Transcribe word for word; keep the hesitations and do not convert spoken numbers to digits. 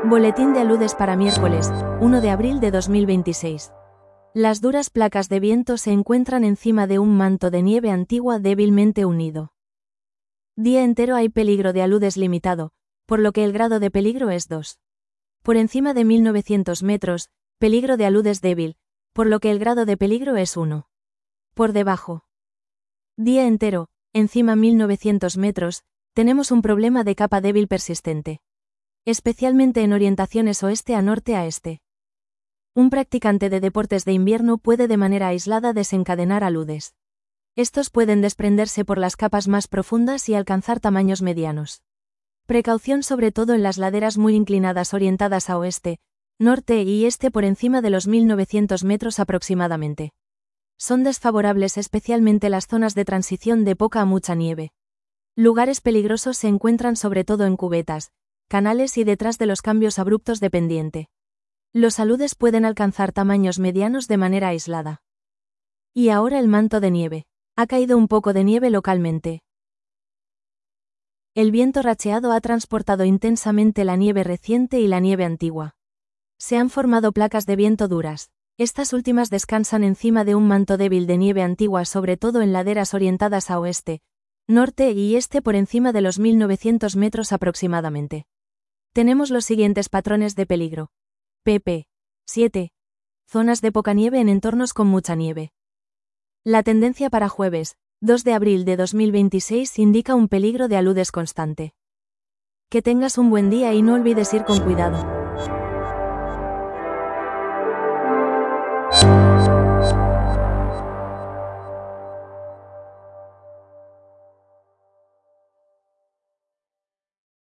Boletín de aludes para miércoles, uno de abril de dos mil veintiséis. Las duras placas de viento se encuentran encima de un manto de nieve antigua débilmente unido. Día entero hay peligro de aludes limitado, por lo que el grado de peligro es dos. Por encima de mil novecientos metros, peligro de aludes débil, por lo que el grado de peligro es uno. Por debajo. Día entero, encima mil novecientos metros, tenemos un problema de capa débil persistente. Especialmente en orientaciones oeste a norte a este. Un practicante de deportes de invierno puede de manera aislada desencadenar aludes. Estos pueden desprenderse por las capas más profundas y alcanzar tamaños medianos. Precaución sobre todo en las laderas muy inclinadas orientadas a oeste, norte y este por encima de los mil novecientos metros aproximadamente. Son desfavorables especialmente las zonas de transición de poca a mucha nieve. Lugares peligrosos se encuentran sobre todo en cubetas, canales y detrás de los cambios abruptos de pendiente. Los aludes pueden alcanzar tamaños medianos de manera aislada. Y ahora el manto de nieve. Ha caído un poco de nieve localmente. El viento racheado ha transportado intensamente la nieve reciente y la nieve antigua. Se han formado placas de viento duras. Estas últimas descansan encima de un manto débil de nieve antigua, sobre todo en laderas orientadas a oeste, norte y este por encima de los mil novecientos metros aproximadamente. Tenemos los siguientes patrones de peligro. pp. siete. Zonas de poca nieve en entornos con mucha nieve. La tendencia para jueves, dos de abril de dos mil veintiséis indica un peligro de aludes constante. Que tengas un buen día y no olvides ir con cuidado.